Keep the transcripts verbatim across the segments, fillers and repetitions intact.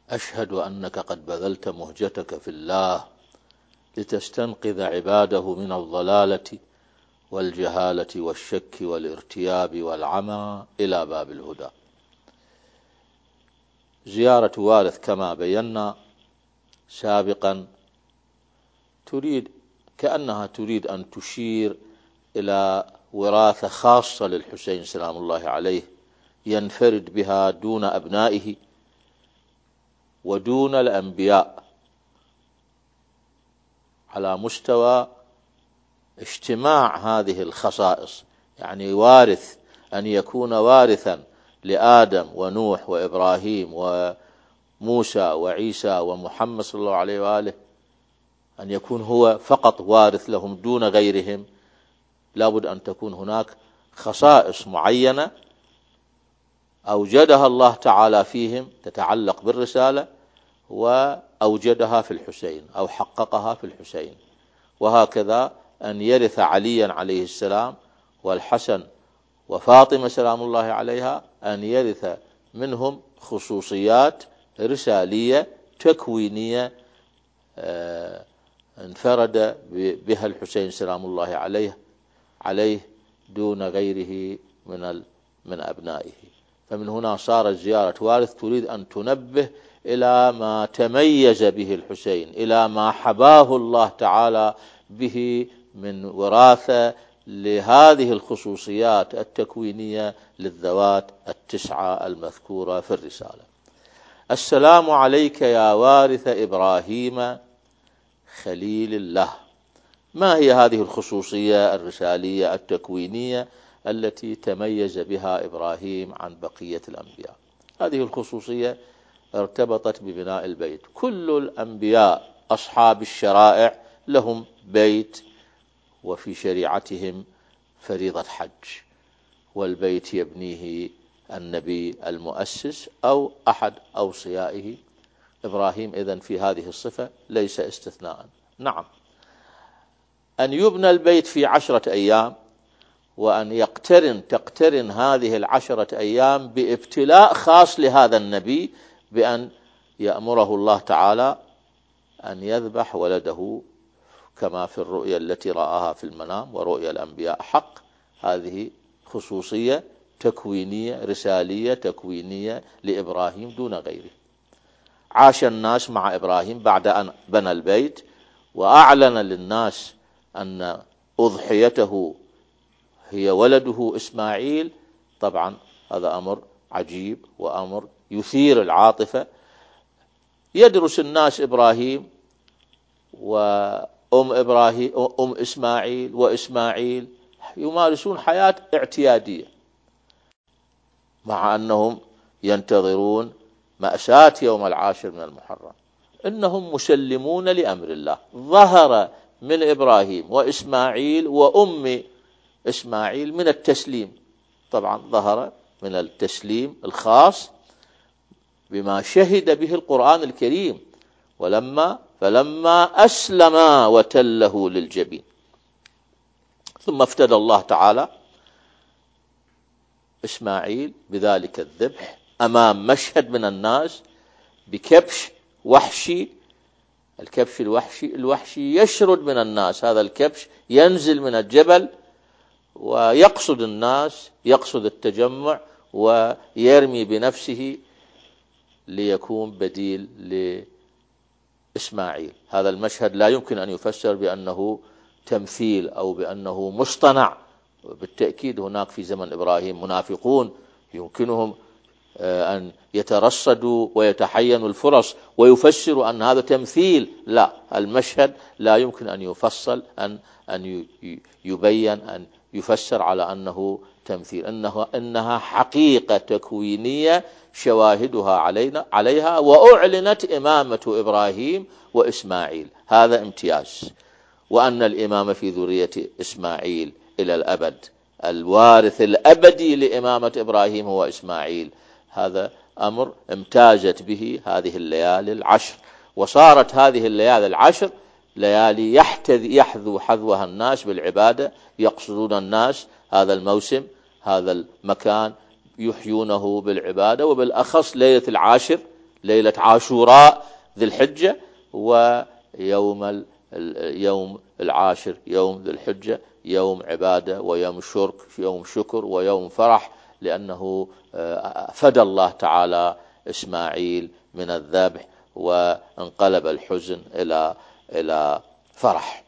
أشهد أنك قد بذلت مهجتك في الله لتستنقذ عباده من الضلالة والجهالة والشك والارتياب والعمى إلى باب الهدى. زيارة وارث كما بينا سابقا تريد كأنها تريد أن تشير إلى وراثة خاصة للحسين سلام الله عليه ينفرد بها دون أبنائه ودون الأنبياء على مستوى اجتماع هذه الخصائص، يعني وارث أن يكون وارثا لآدم ونوح وإبراهيم وموسى وعيسى ومحمد صلى الله عليه وآله، أن يكون هو فقط وارث لهم دون غيرهم. لابد أن تكون هناك خصائص معينة أوجدها الله تعالى فيهم تتعلق بالرسالة وأوجدها في الحسين أو حققها في الحسين. وهكذا أن يرث عليا عليه السلام والحسن وفاطمة سلام الله عليها، أن يرث منهم خصوصيات رسالية تكوينية انفرد بها الحسين سلام الله عليه عليه دون غيره من من أبنائه. فمن هنا صارت زيارة وارث تريد أن تنبه إلى ما تميز به الحسين، إلى ما حباه الله تعالى به من وراثة لهذه الخصوصيات التكوينية للذوات التسعة المذكورة في الرسالة. السلام عليك يا وارث إبراهيم خليل الله. ما هي هذه الخصوصية الرسالية التكوينية التي تميز بها إبراهيم عن بقية الأنبياء؟ هذه الخصوصية ارتبطت ببناء البيت. كل الأنبياء أصحاب الشرائع لهم بيت وفي شريعتهم فريضة حج، والبيت يبنيه النبي المؤسس أو أحد أوصيائه. إبراهيم إذن في هذه الصفة ليس استثناء. نعم، أن يبنى البيت في عشرة أيام، وأن يقترن تقترن هذه العشرة أيام بابتلاء خاص لهذا النبي، بأن يأمره الله تعالى أن يذبح ولده كما في الرؤيا التي رآها في المنام، ورؤيا الأنبياء حق. هذه خصوصية تكوينية رسالية تكوينية لإبراهيم دون غيره. عاش الناس مع إبراهيم بعد أن بنى البيت وأعلن للناس أن أضحيته هي ولده إسماعيل. طبعا هذا أمر عجيب وأمر يثير العاطفة. يدرس الناس إبراهيم وأم إبراهيم أم إسماعيل وإسماعيل يمارسون حياة اعتيادية، مع أنهم ينتظرون مأساة يوم العاشر من المحرم. إنهم مسلمون لأمر الله. ظهر من إبراهيم وإسماعيل وأم إسماعيل من التسليم. طبعا ظهر من التسليم الخاص بما شهد به القرآن الكريم، ولما فلما أسلما وتله للجبين. ثم افتدى الله تعالى إسماعيل بذلك الذبح أمام مشهد من الناس بكبش وحشي. الكبش الوحشي الوحشي يشرد من الناس. هذا الكبش ينزل من الجبل ويقصد الناس، يقصد التجمع، ويرمي بنفسه ليكون بديل لإسماعيل. هذا المشهد لا يمكن أن يفسر بأنه تمثيل أو بأنه مصطنع. بالتأكيد هناك في زمن إبراهيم منافقون يمكنهم أن يترصدوا ويتحينوا الفرص ويفسروا أن هذا تمثيل. لا، المشهد لا يمكن أن يفصل أن أن يبين أن يفسر على أنه تمثيل. إنه إنها حقيقة تكوينية شواهدها علينا عليها، وأعلنت إمامة إبراهيم وإسماعيل. هذا امتياز. وأن الإمامة في ذرية إسماعيل إلى الأبد، الوارث الأبدي لإمامة إبراهيم هو إسماعيل. هذا أمر امتازت به هذه الليالي العشر. وصارت هذه الليالي العشر ليالي يحذو حذوها الناس بالعبادة. يقصدون الناس هذا الموسم هذا المكان يحيونه بالعبادة، وبالأخص ليلة العاشر ليلة عاشوراء ذي الحجة، ويوم يوم العاشر يوم ذي الحجة يوم عبادة ويوم شرك يوم شكر ويوم فرح، لأنه فدى الله تعالى إسماعيل من الذبح وانقلب الحزن إلى إلى فرح.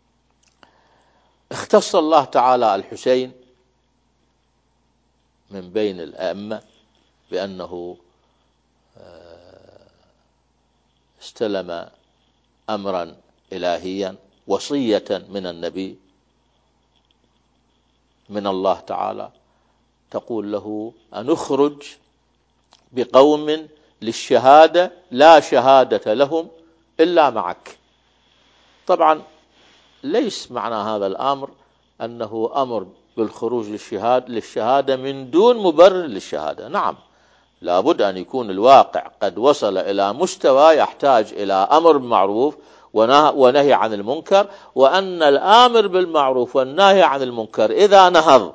اختص الله تعالى الحسين من بين الأئمة بأنه استلم أمرا إلهيا، وصية من النبي من الله تعالى تقول له أن اخرج بقوم للشهادة لا شهادة لهم إلا معك. طبعا ليس معنى هذا الأمر أنه أمر بالخروج للشهادة, للشهادة من دون مبرر للشهادة. نعم، لابد أن يكون الواقع قد وصل إلى مستوى يحتاج إلى أمر بالمعروف ونهي عن المنكر، وأن الآمر بالمعروف والنهي عن المنكر إذا نهض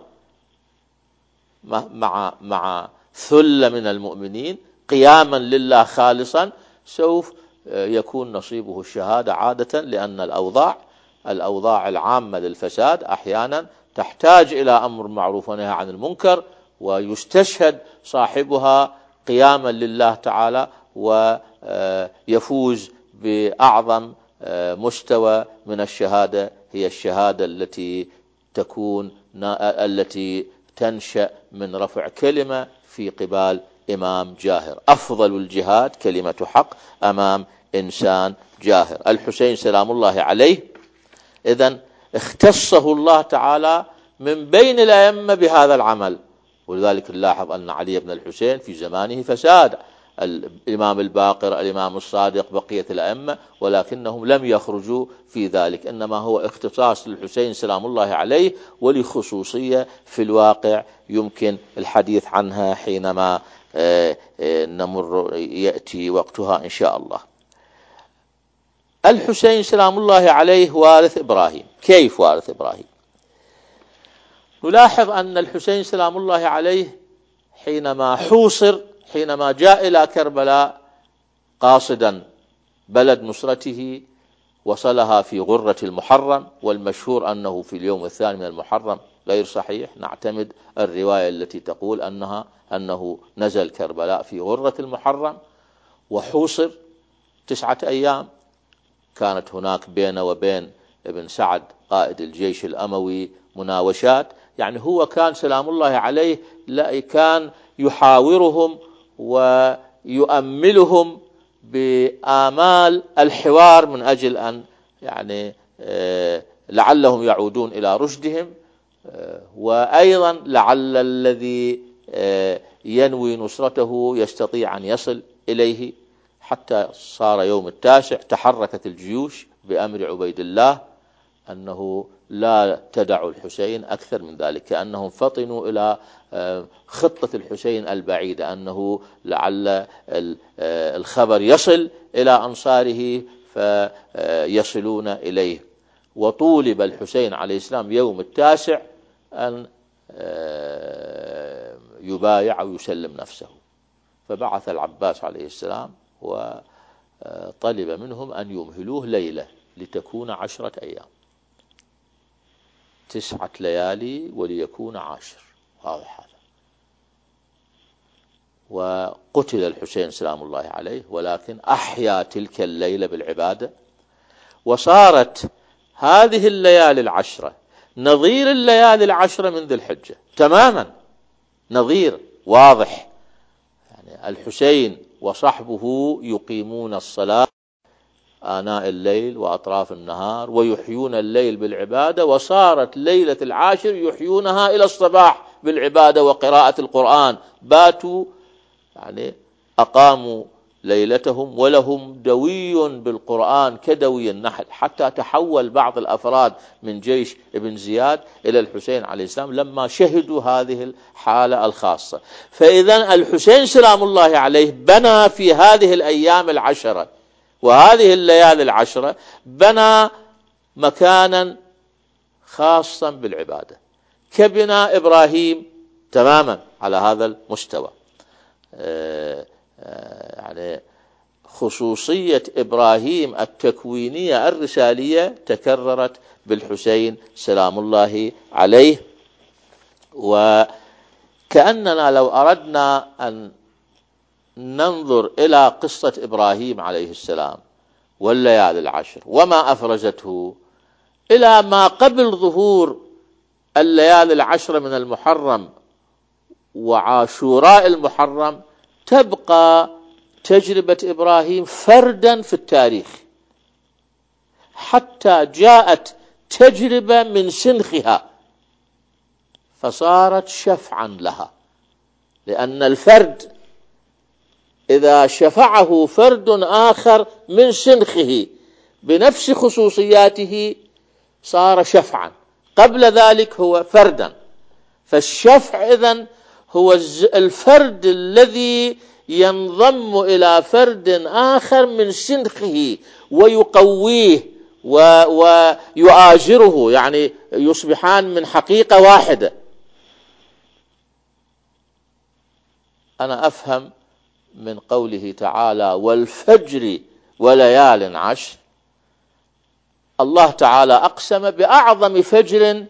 مع مع ثلة من المؤمنين قياما لله خالصا سوف يكون نصيبه الشهادة عادة، لأن الأوضاع الأوضاع العامة للفساد أحيانا تحتاج إلى أمر معروف ونهي عن المنكر، ويستشهد صاحبها قياما لله تعالى ويفوز بأعظم مستوى من الشهادة، هي الشهادة التي تكون التي تنشأ من رفع كلمة في قبال إمام جاهر. أفضل الجهاد كلمة حق أمام إنسان جاهر. الحسين سلام الله عليه إذن اختصه الله تعالى من بين الأئمة بهذا العمل، ولذلك نلاحظ أن علي بن الحسين في زمانه فساد، الإمام الباقر الإمام الصادق بقية الأئمة، ولكنهم لم يخرجوا في ذلك، إنما هو اختصاص للحسين سلام الله عليه ولخصوصية في الواقع يمكن الحديث عنها حينما نمر يأتي وقتها إن شاء الله. الحسين سلام الله عليه وارث إبراهيم. كيف وارث إبراهيم؟ نلاحظ أن الحسين سلام الله عليه حينما حوصر، حينما جاء إلى كربلاء قاصدا بلد نصرته، وصلها في غرة المحرم، والمشهور أنه في اليوم الثاني من المحرم غير صحيح، نعتمد الرواية التي تقول أنها أنه نزل كربلاء في غرة المحرم وحوصر تسعة أيام. كانت هناك بينه وبين ابن سعد قائد الجيش الأموي مناوشات، يعني هو كان سلام الله عليه لا كان يحاورهم ويؤملهم بآمال الحوار من أجل أن يعني لعلهم يعودون إلى رشدهم، وأيضا لعل الذي ينوي نصرته يستطيع أن يصل إليه. حتى صار يوم التاسع تحركت الجيوش بأمر عبيد الله أنه لا تدع الحسين أكثر من ذلك، كأنهم فطنوا إلى خطة الحسين البعيدة، أنه لعل الخبر يصل إلى أنصاره فيصلون إليه. وطولب الحسين عليه السلام يوم التاسع أن يبايع ويسلم نفسه، فبعث العباس عليه السلام وطلب منهم أن يمهلوه ليلة لتكون عشرة أيام، تسعة ليالي وليكون عاشر، واضح هذا. وقتل الحسين سلام الله عليه، ولكن أحيا تلك الليلة بالعبادة، وصارت هذه الليالي العشرة نظير الليالي العشرة من ذي الحجة تماما، نظير واضح. يعني الحسين وصحبه يقيمون الصلاة آناء الليل وأطراف النهار ويحيون الليل بالعبادة، وصارت ليلة العاشر يحيونها إلى الصباح بالعبادة وقراءة القرآن. باتوا يعني أقاموا ليلتهم ولهم دوي بالقرآن كدوي النحل، حتى تحول بعض الأفراد من جيش ابن زياد إلى الحسين عليه السلام لما شهدوا هذه الحالة الخاصة. فإذا الحسين سلام الله عليه بنى في هذه الأيام العشرة وهذه الليالي العشرة بنى مكانا خاصا بالعبادة كبناء إبراهيم تماما على هذا المستوى. يعني خصوصية إبراهيم التكوينية الرسالية تكررت بالحسين سلام الله عليه. وكأننا لو أردنا أن ننظر إلى قصة إبراهيم عليه السلام والليالي العشر وما أفرزته إلى ما قبل ظهور الليالي العشر من المحرم وعاشوراء المحرم، تبقى تجربة إبراهيم فردا في التاريخ، حتى جاءت تجربة من سنخها فصارت شفعا لها، لأن الفرد إذا شفعه فرد آخر من سنخه بنفس خصوصياته صار شفعا، قبل ذلك هو فردا. فالشفع إذن هو الفرد الذي ينضم إلى فرد آخر من سنخه ويقويه ويؤازره، يعني يصبحان من حقيقة واحدة. أنا أفهم من قوله تعالى والفجر وليال عشر، الله تعالى أقسم بأعظم فجر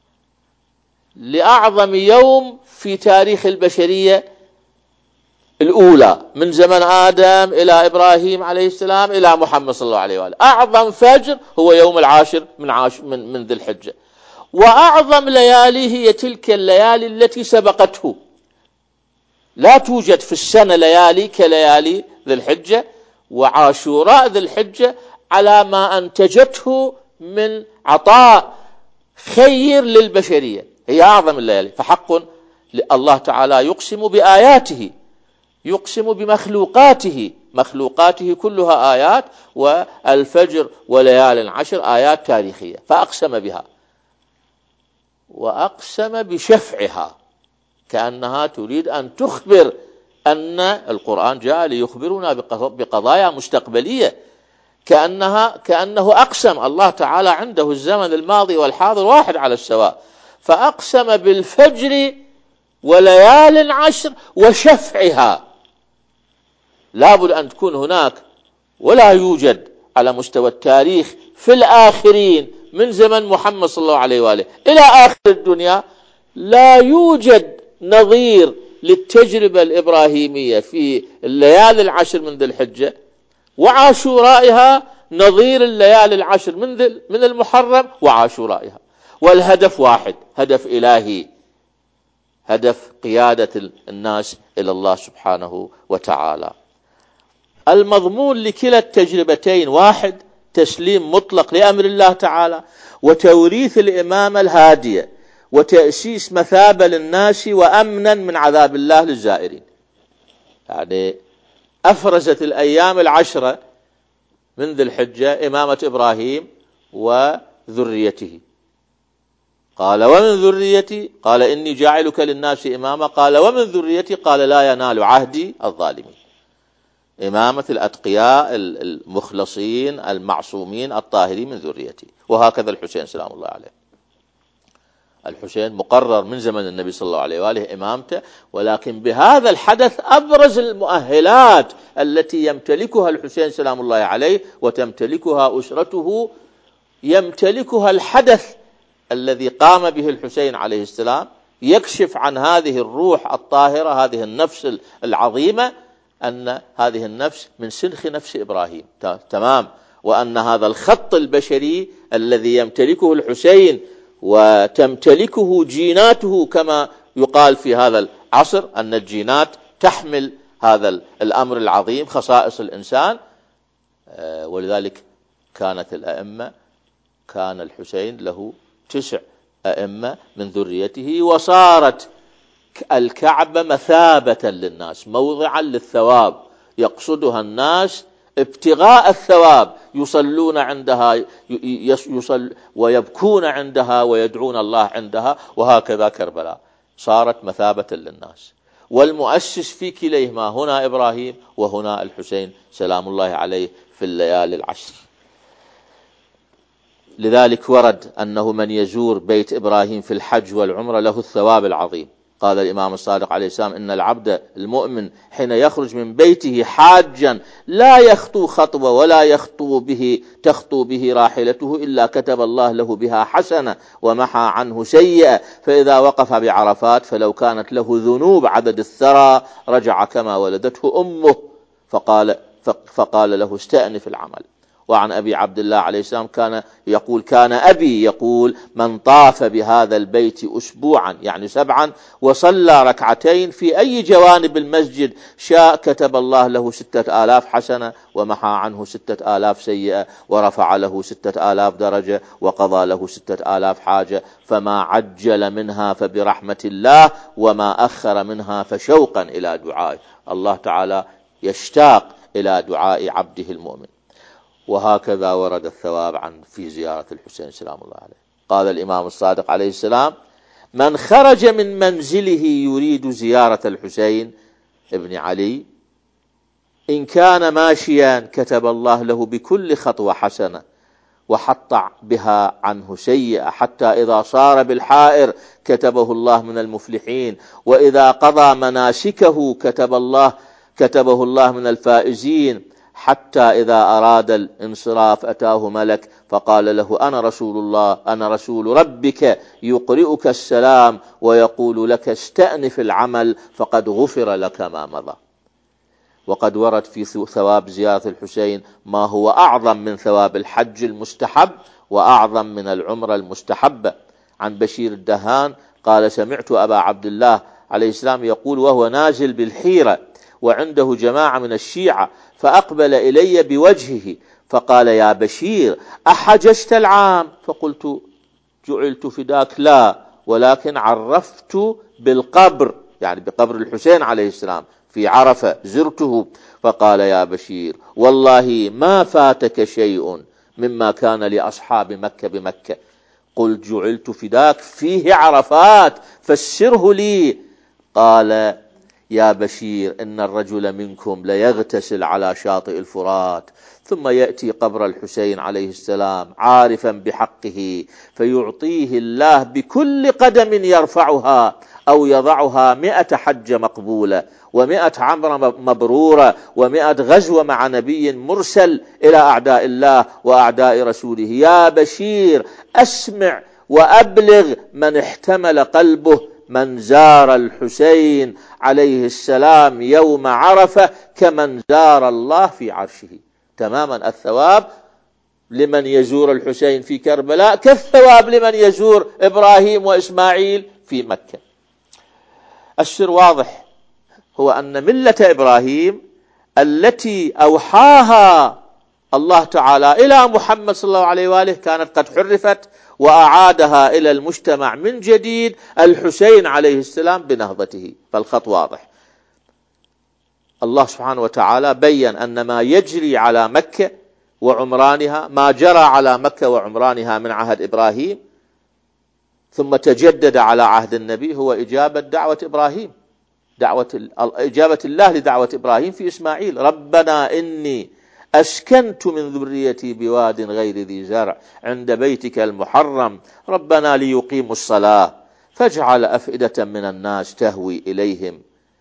لأعظم يوم في تاريخ البشرية الأولى، من زمن آدم إلى إبراهيم عليه السلام إلى محمد صلى الله عليه وآله. أعظم فجر هو يوم العاشر من عاش من من ذي الحجة، وأعظم ليالي هي تلك الليالي التي سبقته. لا توجد في السنة ليالي كليالي ذي الحجة، وعاشوراء ذي الحجة على ما أنتجته من عطاء خير للبشرية هي أعظم الليالي. فحق الله تعالى يقسم بآياته، يقسم بمخلوقاته، مخلوقاته كلها آيات، والفجر وليال عشر آيات تاريخية، فأقسم بها وأقسم بشفعها، كأنها تريد أن تخبر أن القرآن جاء ليخبرنا بقضايا مستقبلية، كأنها كأنه أقسم. الله تعالى عنده الزمن الماضي والحاضر واحد على السواء، فأقسم بالفجر وليال عشر وشفعها. لابد أن تكون هناك، ولا يوجد على مستوى التاريخ في الآخرين من زمن محمد صلى الله عليه وآله إلى آخر الدنيا، لا يوجد نظير للتجربة الإبراهيمية في الليالي العشر من ذي الحجة وعاشورائها نظير الليالي العشر من من المحرم وعاشورائها. والهدف واحد، هدف إلهي، هدف قيادة الناس إلى الله سبحانه وتعالى. المضمون لكلا التجربتين واحد، تسليم مطلق لأمر الله تعالى، وتوريث الإمامة الهادية، وتأسيس مثابة للناس وأمنا من عذاب الله للزائرين. يعني أفرزت الأيام العشرة من ذي الحجة إمامة إبراهيم وذريته. قال ومن ذريتي، قال إني جاعلك للناس إماما، قال ومن ذريتي، قال لا ينال عهدي الظالمين. إمامة الأتقياء المخلصين المعصومين الطاهرين من ذريتي. وهكذا الحسين سلام الله عليه، الحسين مقرر من زمن النبي صلى الله عليه وآله إمامته، ولكن بهذا الحدث أبرز المؤهلات التي يمتلكها الحسين سلام الله عليه وتمتلكها أسرته، يمتلكها الحدث الذي قام به الحسين عليه السلام، يكشف عن هذه الروح الطاهرة، هذه النفس العظيمة، أن هذه النفس من سنخ نفس إبراهيم تمام، وأن هذا الخط البشري الذي يمتلكه الحسين وتمتلكه جيناته، كما يقال في هذا العصر أن الجينات تحمل هذا الأمر العظيم، خصائص الإنسان. ولذلك كانت الأئمة، كان الحسين له تسع أئمة من ذريته، وصارت الكعبة مثابة للناس، موضعا للثواب، يقصدها الناس ابتغاء الثواب، يصلون عندها يصل ويبكون عندها ويدعون الله عندها. وهكذا كربلاء صارت مثابة للناس، والمؤسس في كليهما هنا إبراهيم وهنا الحسين سلام الله عليه في الليالي العشر. لذلك ورد أنه من يزور بيت إبراهيم في الحج والعمرة له الثواب العظيم، قال الإمام الصادق عليه السلام: إن العبد المؤمن حين يخرج من بيته حاجا لا يخطو خطوة ولا يخطو به تخطو به راحلته إلا كتب الله له بها حسنة ومحى عنه سيئة، فإذا وقف بعرفات فلو كانت له ذنوب عدد الثرى رجع كما ولدته أمه، فقال, فقال له: استأنف العمل. وعن أبي عبد الله عليه السلام كان يقول: كان أبي يقول: من طاف بهذا البيت أسبوعا يعني سبعا وصلى ركعتين في أي جوانب المسجد شاء كتب الله له ستة آلاف حسنة ومحى عنه ستة آلاف سيئة ورفع له ستة آلاف درجة وقضى له ستة آلاف حاجة، فما عجل منها فبرحمة الله وما أخر منها فشوقا إلى دعائه. الله تعالى يشتاق إلى دعاء عبده المؤمن. وهكذا ورد الثواب عن في زيارة الحسين سلام الله عليه. قال الإمام الصادق عليه السلام: من خرج من منزله يريد زيارة الحسين ابن علي إن كان ماشيا كتب الله له بكل خطوة حسنة وحط بها عنه سيئة، حتى إذا صار بالحائر كتبه الله من المفلحين، وإذا قضى مناسكه كتب الله كتبه الله من الفائزين، حتى إذا أراد الانصراف أتاه ملك فقال له: أنا رسول الله أنا رسول ربك يقرئك السلام ويقول لك: استأنف العمل فقد غفر لك ما مضى. وقد ورد في ثواب زيارة الحسين ما هو أعظم من ثواب الحج المستحب وأعظم من العمرة المستحبة. عن بشير الدهان قال: سمعت أبا عبد الله عليه السلام يقول وهو نازل بالحيرة وعنده جماعة من الشيعة، فأقبل إلي بوجهه فقال: يا بشير أحججت العام؟ فقلت: جعلت فداك لا، ولكن عرفت بالقبر، يعني بقبر الحسين عليه السلام في عرفة، زرته. فقال: يا بشير والله ما فاتك شيء مما كان لأصحاب مكة بمكة. قلت: جعلت فداك فيه عرفات فسره لي. قال: يا بشير إن الرجل منكم ليغتسل على شاطئ الفرات ثم يأتي قبر الحسين عليه السلام عارفا بحقه فيعطيه الله بكل قدم يرفعها أو يضعها مئة حجة مقبولة ومئة عمرة مبرورة ومئة غزوة مع نبي مرسل إلى أعداء الله وأعداء رسوله. يا بشير أسمع وأبلغ من احتمل قلبه من زار الحسين عليه السلام يوم عرفة كمن زار الله في عرشه. تماما الثواب لمن يزور الحسين في كربلاء كالثواب لمن يزور إبراهيم وإسماعيل في مكة. السر واضح، هو أن ملة إبراهيم التي أوحاها الله تعالى إلى محمد صلى الله عليه وآله كانت قد حرفت وأعادها إلى المجتمع من جديد الحسين عليه السلام بنهضته. فالخط واضح. الله سبحانه وتعالى بيّن أن ما يجري على مكة وعمرانها ما جرى على مكة وعمرانها من عهد إبراهيم ثم تجدد على عهد النبي هو إجابة دعوة إبراهيم، دعوة إجابة الله لدعوة إبراهيم في إسماعيل: ربنا إني أسكنت من ذريتي بواد غير ذي زرع عند بيتك المحرم ربنا ليقيموا الصلاة فاجعل أفئدة من الناس تهوي إليهم.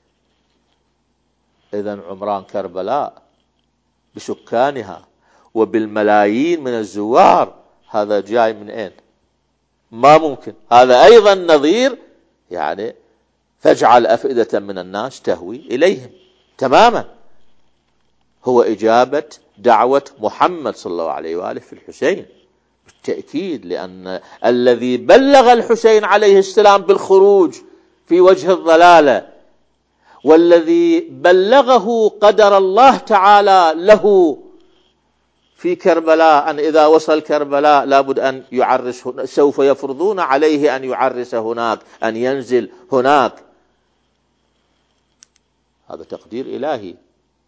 إذن عمران كربلاء بسكانها وبالملايين من الزوار هذا جاي من أين؟ ما ممكن. هذا أيضا نظير يعني فاجعل أفئدة من الناس تهوي إليهم. تماما هو إجابة دعوة محمد صلى الله عليه وآله في الحسين بالتأكيد، لأن الذي بلغ الحسين عليه السلام بالخروج في وجه الضلالة والذي بلغه قدر الله تعالى له في كربلاء أن إذا وصل كربلاء لابد أن يعرس، سوف يفرضون عليه أن يعرس هناك، أن ينزل هناك. هذا تقدير إلهي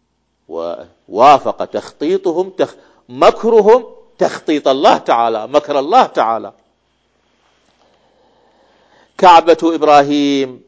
ووافق تخطيطهم تخ... مكرهم تخطيط الله تعالى، مكر الله تعالى. كعبة إبراهيم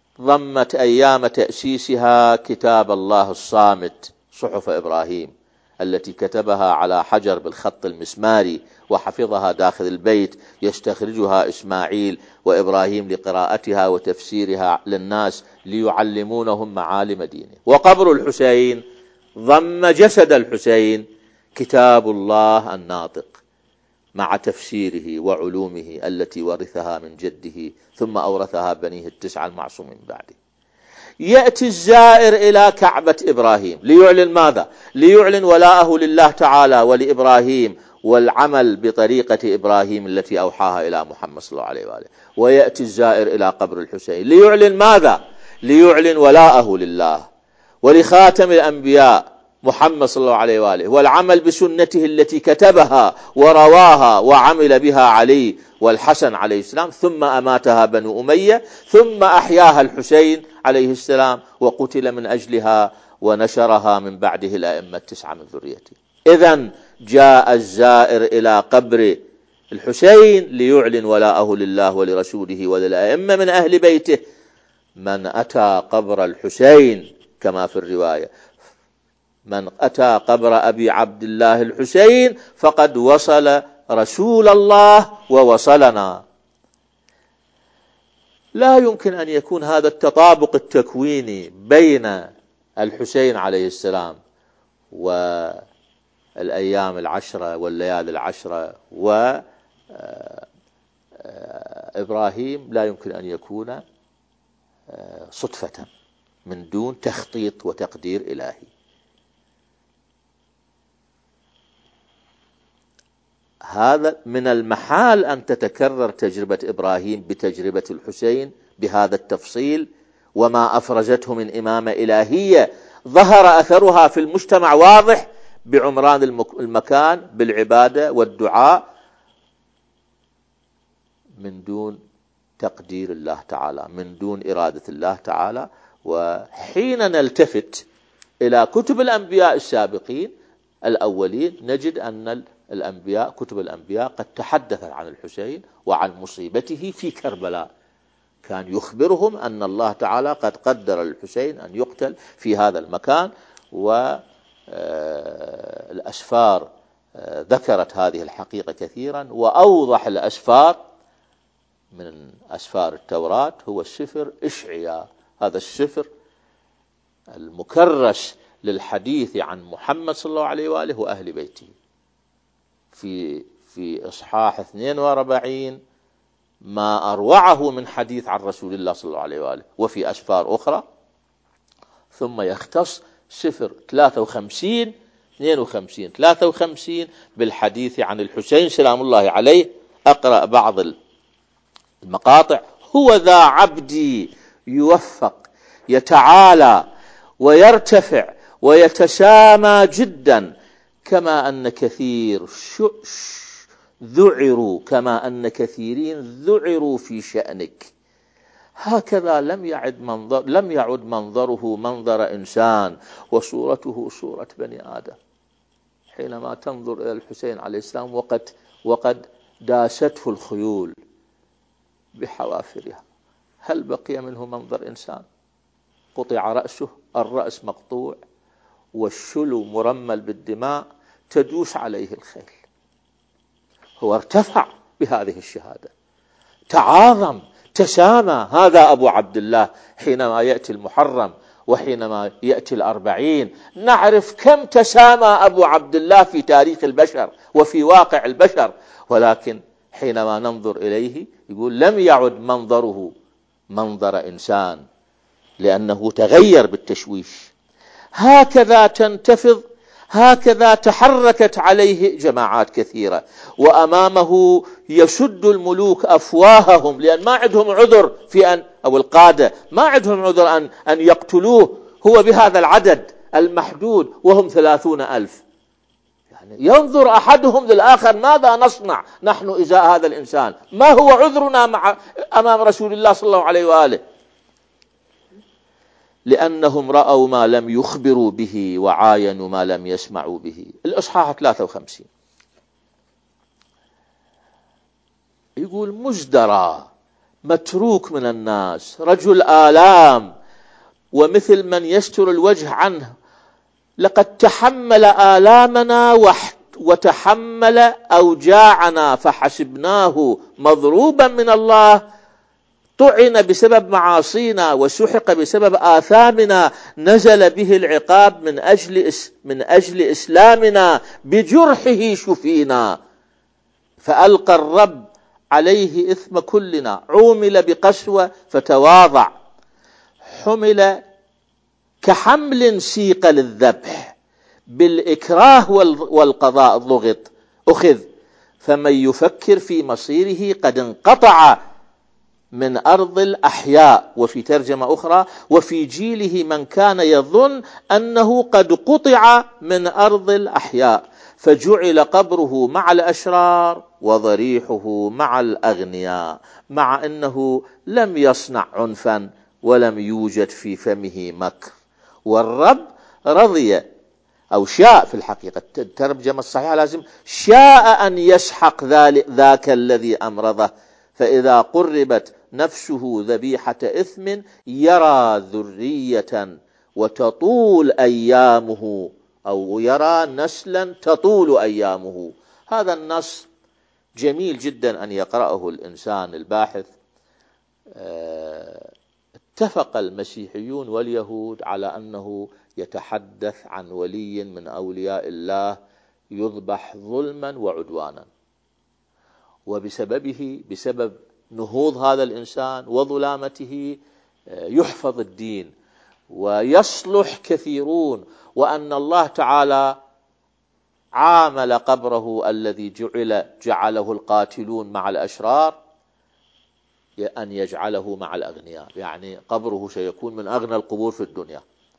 ضمت أيام تأسيسها كتاب الله الصامت صحف إبراهيم التي كتبها على حجر بالخط المسماري وحفظها داخل البيت، يستخرجها إسماعيل وإبراهيم لقراءتها وتفسيرها للناس ليعلمونهم معالم دينه. وقبر الحسين ضم جسد الحسين كتاب الله الناطق مع تفسيره وعلومه التي ورثها من جده ثم أورثها بنيه التسعة المعصومين بعده. يأتي الزائر إلى كعبة إبراهيم ليعلن ماذا؟ ليعلن ولاءه لله تعالى ولإبراهيم والعمل بطريقة إبراهيم التي أوحاها إلى محمد صلى الله عليه وآله. ويأتي الزائر إلى قبر الحسين ليعلن ماذا؟ ليعلن ولاءه لله ولخاتم الأنبياء محمد صلى الله عليه وآله والعمل بسنته التي كتبها ورواها وعمل بها علي والحسن عليه السلام، ثم أماتها بنو أمية، ثم أحياها الحسين عليه السلام وقتل من أجلها ونشرها من بعده الأئمة التسعة من ذريته. إذن جاء الزائر إلى قبر الحسين ليعلن ولاءه لله ولرسوله وللأئمة من أهل بيته. من أتى قبر الحسين كما في الرواية، من أتى قبر أبي عبد الله الحسين فقد وصل رسول الله ووصلنا. لا يمكن أن يكون هذا التطابق التكويني بين الحسين عليه السلام والأيام العشرة والليالي العشرة وإبراهيم لا يمكن أن يكون صدفة من دون تخطيط وتقدير إلهي. هذا من المحال أن تتكرر تجربة إبراهيم بتجربة الحسين بهذا التفصيل، وما أفرزته من إمامة إلهية ظهر أثرها في المجتمع واضح بعمران المكان بالعبادة والدعاء من دون تقدير الله تعالى، من دون إرادة الله تعالى. وحين نلتفت إلى كتب الأنبياء السابقين الأولين نجد أن الأنبياء كتب الأنبياء قد تحدثت عن الحسين وعن مصيبته في كربلاء، كان يخبرهم أن الله تعالى قد قدر الحسين أن يقتل في هذا المكان. والأسفار ذكرت هذه الحقيقة كثيرا، وأوضح الأسفار من أسفار التوراة هو السفر إشعياء، هذا السفر المكرس للحديث عن محمد صلى الله عليه وآله وأهل بيته. في في إصحاح اثنين وأربعين ما أروعه من حديث عن رسول الله صلى الله عليه وآله، وفي أسفار أخرى. ثم يختص سفر ثلاثة وخمسين اثنين وخمسين ثلاثة وخمسين بالحديث عن الحسين سلام الله عليه. أقرأ بعض المقاطع: هو ذا عبدي يوفق يتعالى ويرتفع ويتسامى جدا، كما أن كثير ذعروا كما أن كثيرين ذعروا في شأنك. هكذا لم يعد منظر لم يعد منظره منظر إنسان وصورته صورة بني آدم. حينما تنظر إلى الحسين عليه السلام وقد وقد داسته الخيول بحوافرها، هل بقي منه منظر إنسان؟ قطع رأسه، الرأس مقطوع والشلو مرمل بالدماء تدوس عليه الخيل. هو ارتفع بهذه الشهادة، تعاظم، تسامى. هذا أبو عبد الله. حينما يأتي المحرم وحينما يأتي الأربعين نعرف كم تسامى أبو عبد الله في تاريخ البشر وفي واقع البشر، ولكن حينما ننظر إليه يقول لم يعد منظره منظر إنسان لأنه تغير بالتشويش. هكذا تنتفض، هكذا تحركت عليه جماعات كثيرة، وأمامه يسد الملوك أفواههم، لأن ما عندهم عذر في أن أو القادة ما عندهم عذر أن أن يقتلوه هو بهذا العدد المحدود وهم ثلاثون ألف. يعني ينظر أحدهم للآخر ماذا نصنع نحن إزاء هذا الإنسان؟ ما هو عذرنا مع أمام رسول الله صلى الله عليه وآله؟ لأنهم رأوا ما لم يخبروا به وعاينوا ما لم يسمعوا به. الإصحاح ثلاثة وخمسين يقول مزدرى متروك من الناس، رجل آلام ومثل من يستر الوجه عنه لقد تحمل آلامنا وتحمل أوجاعنا فحسبناه مضروبا من الله، طعن بسبب معاصينا وسحق بسبب آثامنا، نزل به العقاب من أجل من أجل إسلامنا، بجرحه شفينا. فألقى الرب عليه إثم كلنا، عومل بقسوة فتواضع، حمل كحمل سيق للذبح، بالإكراه والقضاء ضغط أخذ. فمن يفكر في مصيره قد انقطع من أرض الأحياء. وفي ترجمة أخرى: وفي جيله من كان يظن أنه قد قطع من أرض الأحياء، فجعل قبره مع الأشرار وضريحه مع الأغنياء، مع أنه لم يصنع عنفا ولم يوجد في فمه مكر. والرب رضي أو شاء، في الحقيقة الترجمة الصحيحة لازم شاء أن يسحق ذاك الذي أمرضه، فإذا قربت نفسه ذبيحة إثم يرى ذرية وتطول أيامه، أو يرى نسلا تطول أيامه. هذا النص جميل جدا أن يقرأه الإنسان الباحث. اتفق المسيحيون واليهود على أنه يتحدث عن ولي من أولياء الله يذبح ظلما وعدوانا، وبسببه بسبب نهوض هذا الإنسان وظلامته يحفظ الدين ويصلح كثيرون، وأن الله تعالى عامل قبره الذي جعل جعله القاتلون مع الأشرار أن يجعله مع الأغنياء، يعني قبره سيكون من أغنى القبور في الدنيا،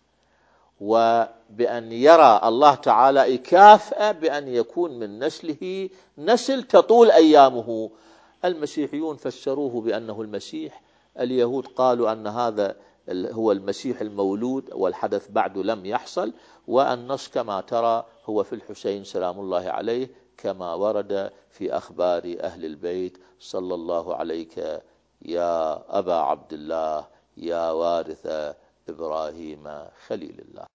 وبأن يرى الله تعالى يكافئ بأن يكون من نسله نسل تطول أيامه. المسيحيون فسروه بأنه المسيح، اليهود قالوا أن هذا هو المسيح المولود والحدث بعد لم يحصل. والنص كما ترى هو في الحسين سلام الله عليه، كما ورد في أخبار أهل البيت: صلى الله عليك يا أبا عبد الله يا وارث إبراهيم خليل الله.